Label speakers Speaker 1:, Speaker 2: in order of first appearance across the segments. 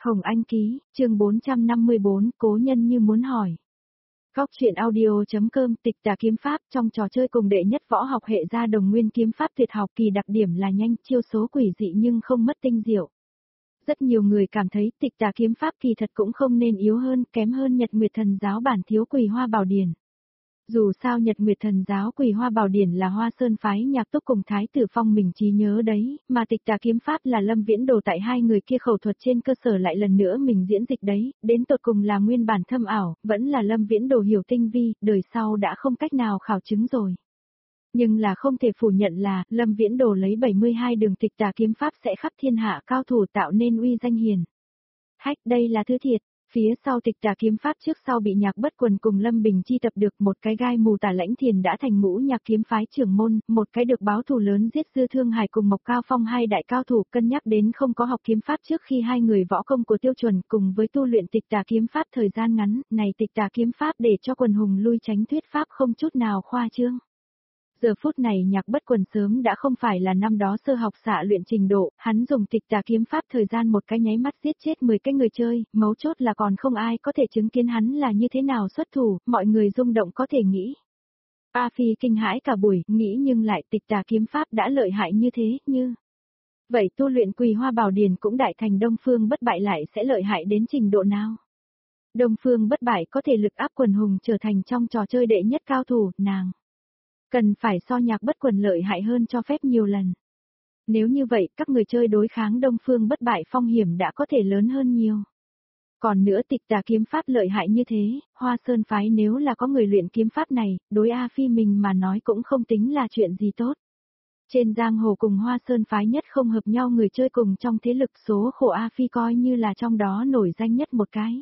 Speaker 1: Hồng Anh ký, chương 454, cố nhân như muốn hỏi. Góc truyện audio.com Tịch Tà Kiếm Pháp trong trò chơi cùng đệ nhất võ học hệ gia đồng nguyên kiếm pháp tuyệt học kỳ đặc điểm là nhanh chiêu số quỷ dị nhưng không mất tinh diệu. Rất nhiều người cảm thấy Tịch Tà Kiếm Pháp kỳ thật cũng không nên yếu hơn, kém hơn Nhật Nguyệt Thần Giáo bản Thiếu Quỳ Hoa Bảo Điển. Dù sao Nhật Nguyệt Thần Giáo Quỳ Hoa Bảo Điển là Hoa Sơn phái Nhạc Túc cùng Thái Tử Phong mình trí nhớ đấy, mà Tịch Tà Kiếm Pháp là Lâm Viễn Đồ tại hai người kia khẩu thuật trên cơ sở lại lần nữa mình diễn dịch đấy, đến tột cùng là nguyên bản thâm ảo, vẫn là Lâm Viễn Đồ hiểu tinh vi, đời sau đã không cách nào khảo chứng rồi. Nhưng là không thể phủ nhận là, Lâm Viễn Đồ lấy 72 đường Tịch Tà Kiếm Pháp sẽ khắp thiên hạ cao thủ tạo nên uy danh hiền hách, đây là thứ thiệt. Phía sau Tịch Tà Kiếm Pháp trước sau bị Nhạc Bất Quần cùng Lâm Bình Chi tập được một cái gai mù Tả Lãnh Thiền đã thành ngũ nhạc kiếm phái trưởng môn, một cái được báo thù lớn giết Dư Thương Hải cùng Mộc Cao Phong hai đại cao thủ, cân nhắc đến không có học kiếm pháp trước khi hai người võ công của Tiêu Chuẩn cùng với tu luyện Tịch Tà Kiếm Pháp thời gian ngắn, này Tịch Tà Kiếm Pháp để cho quần hùng lui tránh thuyết pháp không chút nào khoa trương. Giờ phút này Nhạc Bất Quần sớm đã không phải là năm đó sơ học xạ luyện trình độ, hắn dùng Tịch Tà Kiếm Pháp thời gian một cái nháy mắt giết chết 10 cái người chơi, mấu chốt là còn không ai có thể chứng kiến hắn là như thế nào xuất thủ, mọi người rung động có thể nghĩ. A Phi kinh hãi cả buổi, nghĩ nhưng lại Tịch Tà Kiếm Pháp đã lợi hại như thế, như vậy tu luyện Quỳ Hoa Bảo Điển cũng đại thành Đông Phương Bất Bại lại sẽ lợi hại đến trình độ nào? Đông Phương Bất Bại có thể lực áp quần hùng trở thành trong trò chơi đệ nhất cao thủ, nàng cần phải so Nhạc Bất Quần lợi hại hơn cho phép nhiều lần. Nếu như vậy, các người chơi đối kháng Đông Phương Bất Bại phong hiểm đã có thể lớn hơn nhiều. Còn nữa Tịch Tà Kiếm Pháp lợi hại như thế, Hoa Sơn phái nếu là có người luyện kiếm pháp này, đối A Phi mình mà nói cũng không tính là chuyện gì tốt. Trên giang hồ cùng Hoa Sơn phái nhất không hợp nhau người chơi cùng trong thế lực số khổ A Phi coi như là trong đó nổi danh nhất một cái.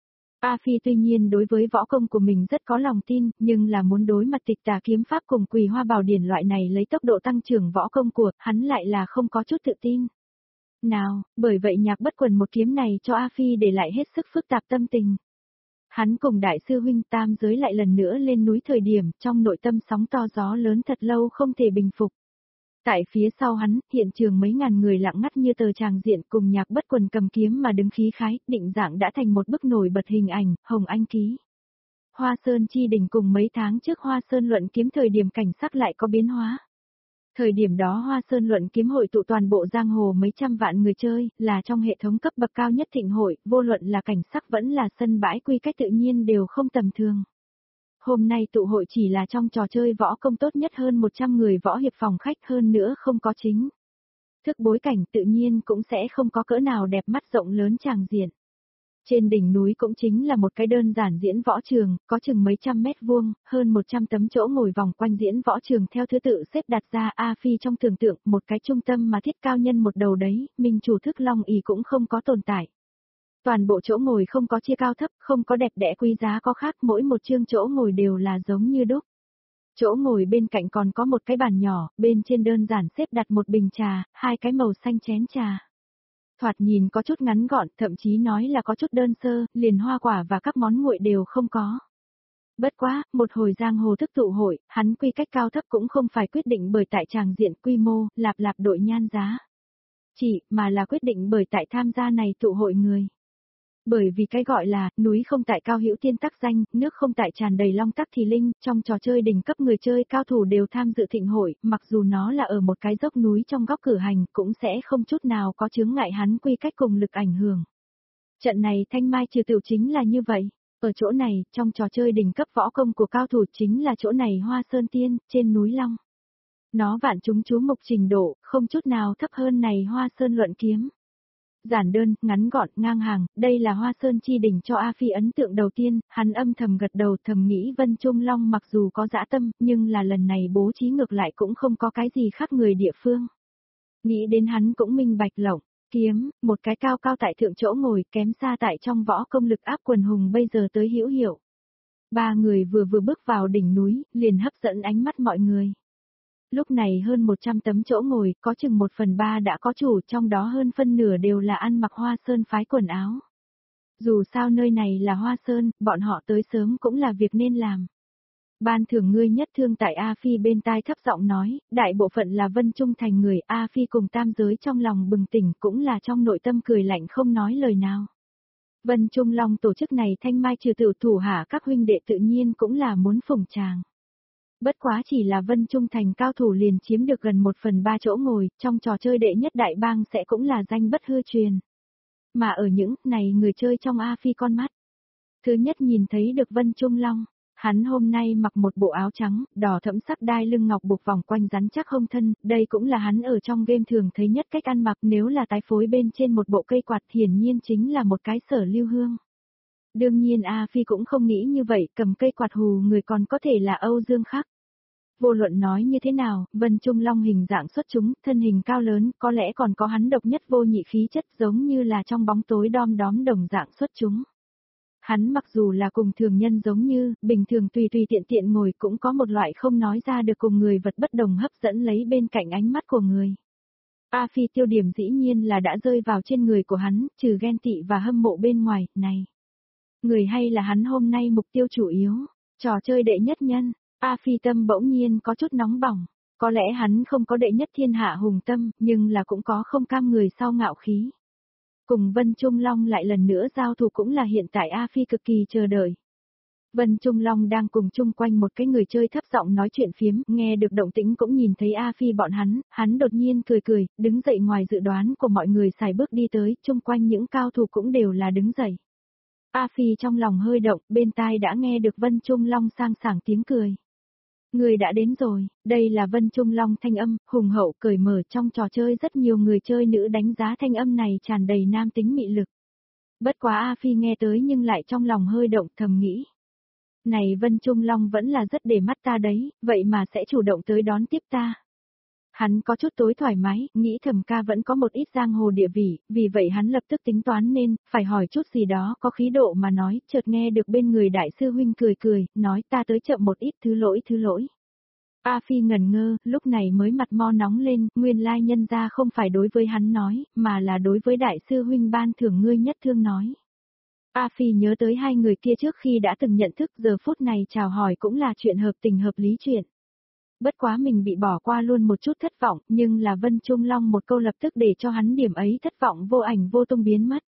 Speaker 1: A Phi tuy nhiên đối với võ công của mình rất có lòng tin, nhưng là muốn đối mặt Tịch Tà Kiếm Pháp cùng Quỳ Hoa Bảo Điển loại này lấy tốc độ tăng trưởng võ công của hắn lại là không có chút tự tin. Nào, bởi vậy Nhạc Bất Quần một kiếm này cho A Phi để lại hết sức phức tạp tâm tình. Hắn cùng đại sư huynh tam giới lại lần nữa lên núi thời điểm, trong nội tâm sóng to gió lớn thật lâu không thể bình phục. Tại phía sau hắn, hiện trường mấy ngàn người lặng ngắt như tờ tràng diện cùng Nhạc Bất Quần cầm kiếm mà đứng khí khái, định dạng đã thành một bức nổi bật hình ảnh, Hồng Anh ký. Hoa Sơn chi đỉnh cùng mấy tháng trước Hoa Sơn luận kiếm thời điểm cảnh sắc lại có biến hóa. Thời điểm đó Hoa Sơn luận kiếm hội tụ toàn bộ giang hồ mấy trăm vạn người chơi, là trong hệ thống cấp bậc cao nhất thịnh hội, vô luận là cảnh sắc vẫn là sân bãi quy cách tự nhiên đều không tầm thường. Hôm nay tụ hội chỉ là trong trò chơi võ công tốt nhất hơn 100 người võ hiệp phòng khách hơn nữa không có chính thức bối cảnh tự nhiên cũng sẽ không có cỡ nào đẹp mắt rộng lớn tràng diện. Trên đỉnh núi cũng chính là một cái đơn giản diễn võ trường, có chừng mấy trăm mét vuông, hơn 100 tấm chỗ ngồi vòng quanh diễn võ trường theo thứ tự xếp đặt ra. A Phi trong tưởng tượng một cái trung tâm mà thiết cao nhân một đầu đấy, minh chủ thức long ỷ cũng không có tồn tại. Toàn bộ chỗ ngồi không có chia cao thấp, không có đẹp đẽ quý giá có khác, mỗi một chương chỗ ngồi đều là giống như đúc. Chỗ ngồi bên cạnh còn có một cái bàn nhỏ, bên trên đơn giản xếp đặt một bình trà, hai cái màu xanh chén trà. Thoạt nhìn có chút ngắn gọn, thậm chí nói là có chút đơn sơ, liền hoa quả và các món nguội đều không có. Bất quá, một hồi giang hồ thức tụ hội, hắn quy cách cao thấp cũng không phải quyết định bởi tại tràng diện quy mô, lạp lạp đội nhan giá. Chỉ, mà là quyết định bởi tại tham gia này tụ hội người. Bởi vì cái gọi là, núi không tại cao hữu tiên tắc danh, nước không tại tràn đầy long tắc thì linh, trong trò chơi đỉnh cấp người chơi cao thủ đều tham dự thịnh hội, mặc dù nó là ở một cái dốc núi trong góc cử hành, cũng sẽ không chút nào có chướng ngại hắn quy cách cùng lực ảnh hưởng. Trận này thanh mai trừ tựu chính là như vậy, ở chỗ này, trong trò chơi đỉnh cấp võ công của cao thủ chính là chỗ này Hoa Sơn Tiên, trên núi Long. Nó vạn chúng chú mục trình độ, không chút nào thấp hơn này Hoa Sơn luận kiếm. Giản đơn, ngắn gọn, ngang hàng, đây là Hoa Sơn chi đỉnh cho A Phi ấn tượng đầu tiên, hắn âm thầm gật đầu thầm nghĩ Vân Trung Long mặc dù có dã tâm, nhưng là lần này bố trí ngược lại cũng không có cái gì khác người địa phương. Nghĩ đến hắn cũng minh bạch lộng, kiếm, một cái cao cao tại thượng chỗ ngồi kém xa tại trong võ công lực áp quần hùng bây giờ tới hữu hiệu. Ba người vừa bước vào đỉnh núi, liền hấp dẫn ánh mắt mọi người. Lúc này hơn 100 tấm chỗ ngồi, có chừng 1/3 đã có chủ, trong đó hơn phân nửa đều là ăn mặc Hoa Sơn phái quần áo. Dù sao nơi này là Hoa Sơn, bọn họ tới sớm cũng là việc nên làm. Ban thưởng ngươi nhất thương tại A Phi bên tai thấp giọng nói, đại bộ phận là Vân Trung thành người, A Phi cùng tam giới trong lòng bừng tỉnh cũng là trong nội tâm cười lạnh không nói lời nào. Vân Trung Long tổ chức này thanh mai trừ tửu thủ hạ các huynh đệ tự nhiên cũng là muốn phụng tràng. Bất quá chỉ là Vân Trung thành cao thủ liền chiếm được gần 1/3 chỗ ngồi, trong trò chơi đệ nhất đại bang sẽ cũng là danh bất hư truyền. Mà ở những này người chơi trong A Phi con mắt. Thứ nhất nhìn thấy được Vân Trung Long, hắn hôm nay mặc một bộ áo trắng, đỏ thẫm sắc đai lưng ngọc buộc vòng quanh rắn chắc hông thân, đây cũng là hắn ở trong game thường thấy nhất cách ăn mặc, nếu là tái phối bên trên một bộ cây quạt hiển nhiên chính là một cái Sở Lưu Hương. Đương nhiên A Phi cũng không nghĩ như vậy, cầm cây quạt hù người còn có thể là Âu Dương Khắc. Vô luận nói như thế nào, Vân Trung Long hình dạng xuất chúng, thân hình cao lớn, có lẽ còn có hắn độc nhất vô nhị khí chất giống như là trong bóng tối đom đóm đồng dạng xuất chúng. Hắn mặc dù là cùng thường nhân giống như, bình thường tùy tùy tiện tiện ngồi cũng có một loại không nói ra được cùng người vật bất đồng hấp dẫn lấy bên cạnh ánh mắt của người. A Phi tiêu điểm dĩ nhiên là đã rơi vào trên người của hắn, trừ ghen tị và hâm mộ bên ngoài, này. Người hay là hắn hôm nay mục tiêu chủ yếu, trò chơi đệ nhất nhân. A Phi tâm bỗng nhiên có chút nóng bỏng, có lẽ hắn không có đệ nhất thiên hạ hùng tâm, nhưng là cũng có không cam người sau ngạo khí. Cùng Vân Trung Long lại lần nữa giao thủ cũng là hiện tại A Phi cực kỳ chờ đợi. Vân Trung Long đang cùng chung quanh một cái người chơi thấp giọng nói chuyện phiếm, nghe được động tĩnh cũng nhìn thấy A Phi bọn hắn đột nhiên cười cười, đứng dậy ngoài dự đoán của mọi người xài bước đi tới, chung quanh những cao thủ cũng đều là đứng dậy. A Phi trong lòng hơi động, bên tai đã nghe được Vân Trung Long sang sảng tiếng cười. Người đã đến rồi, đây là Vân Trung Long thanh âm, hùng hậu cởi mở trong trò chơi rất nhiều người chơi nữ đánh giá thanh âm này tràn đầy nam tính mị lực. Bất quá A Phi nghe tới nhưng lại trong lòng hơi động thầm nghĩ. Này Vân Trung Long vẫn là rất để mắt ta đấy, vậy mà sẽ chủ động tới đón tiếp ta. Hắn có chút tối thoải mái, nghĩ thầm ca vẫn có một ít giang hồ địa vị, vì vậy hắn lập tức tính toán nên, phải hỏi chút gì đó có khí độ mà nói, chợt nghe được bên người đại sư huynh cười cười, nói ta tới chậm một ít thứ lỗi. A Phi ngẩn ngơ, lúc này mới mặt mo nóng lên, nguyên lai nhân ra không phải đối với hắn nói, mà là đối với đại sư huynh ban thưởng ngươi nhất thương nói. A Phi nhớ tới hai người kia trước khi đã từng nhận thức giờ phút này chào hỏi cũng là chuyện hợp tình hợp lý chuyện. Bất quá mình bị bỏ qua luôn một chút thất vọng, nhưng là Vân Trung Long một câu lập tức để cho hắn điểm ấy thất vọng vô ảnh vô tung biến mất.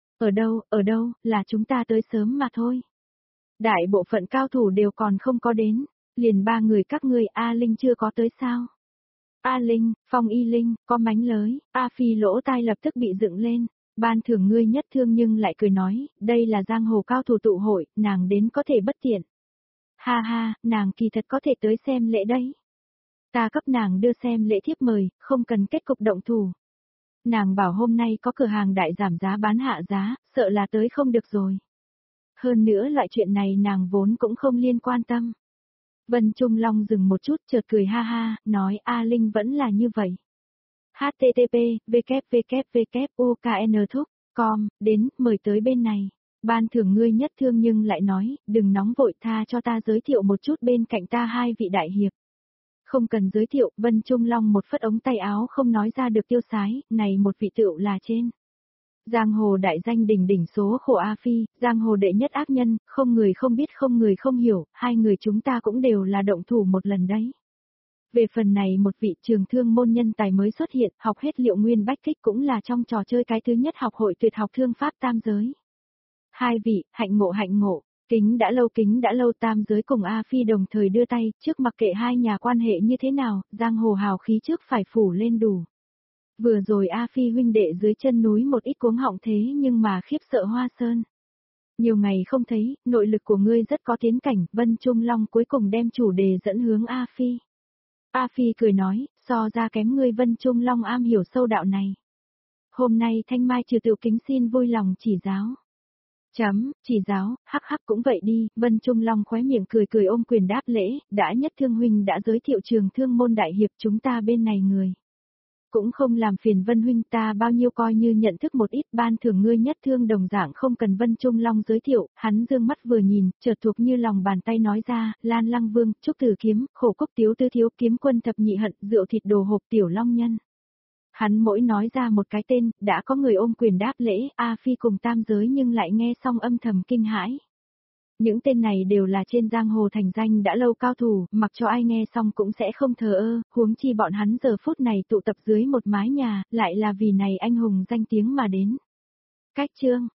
Speaker 1: Ở đâu, là chúng ta tới sớm mà thôi. Đại bộ phận cao thủ đều còn không có đến, liền ba người các ngươi A Linh chưa có tới sao? A Linh, Phong Y Linh, có mánh lới, A Phi lỗ tai lập tức bị dựng lên, ban thưởng ngươi nhất thương nhưng lại cười nói, đây là giang hồ cao thủ tụ hội, nàng đến có thể bất tiện. Ha ha, nàng kỳ thật có thể tới xem lễ đấy. Ta cấp nàng đưa xem lễ thiếp mời, không cần kết cục động thủ. Nàng bảo hôm nay có cửa hàng đại giảm giá bán hạ giá, sợ là tới không được rồi. Hơn nữa loại chuyện này nàng vốn cũng không liên quan tâm. Vân Trung Long dừng một chút chợt cười ha ha, nói A Linh vẫn là như vậy. http www.ukn.com, đến, mời tới bên này. Ban thưởng ngươi nhất thương nhưng lại nói, đừng nóng vội tha cho ta giới thiệu một chút bên cạnh ta hai vị đại hiệp. Không cần giới thiệu, Vân Trung Long một phất ống tay áo không nói ra được tiêu sái, này một vị tựu là trên. Giang hồ đại danh đỉnh đỉnh số khổ A Phi, giang hồ đệ nhất ác nhân, không người không biết không người không hiểu, hai người chúng ta cũng đều là động thủ một lần đấy. Về phần này một vị trường thương môn nhân tài mới xuất hiện, học hết Liệu Nguyên Bách Kích cũng là trong trò chơi cái thứ nhất học hội tuyệt học thương pháp tam giới. Hai vị, hạnh ngộ, kính đã lâu tam giới cùng A Phi đồng thời đưa tay, trước mặc kệ hai nhà quan hệ như thế nào, giang hồ hào khí trước phải phủ lên đủ. Vừa rồi A Phi huynh đệ dưới chân núi một ít cuống họng thế nhưng mà khiếp sợ Hoa Sơn. Nhiều ngày không thấy, nội lực của ngươi rất có tiến cảnh, Vân Trung Long cuối cùng đem chủ đề dẫn hướng A Phi. A Phi cười nói, so ra kém ngươi Vân Trung Long am hiểu sâu đạo này. Hôm nay Thanh Mai trừ tựu kính xin vui lòng chỉ giáo. Chỉ giáo, hắc cũng vậy đi, Vân Trung Long khóe miệng cười ôm quyền đáp lễ, đã nhất thương huynh đã giới thiệu trường thương môn đại hiệp chúng ta bên này người. Cũng không làm phiền Vân huynh ta bao nhiêu coi như nhận thức một ít ban thưởng ngươi nhất thương đồng dạng không cần Vân Trung Long giới thiệu, hắn dương mắt vừa nhìn, chợt thuộc như lòng bàn tay nói ra, Lan Lăng Vương, Trúc Tử Kiếm, Khổ Cốc Tiếu Tư Thiếu Kiếm Quân Thập Nhị Hận, Rượu Thịt Đồ Hộp Tiểu Long Nhân. Hắn mỗi nói ra một cái tên, đã có người ôm quyền đáp lễ, A Phi cùng tam giới nhưng lại nghe xong âm thầm kinh hãi. Những tên này đều là trên giang hồ thành danh đã lâu cao thủ, mặc cho ai nghe xong cũng sẽ không thờ ơ, huống chi bọn hắn giờ phút này tụ tập dưới một mái nhà, lại là vì này anh hùng danh tiếng mà đến. Cách chương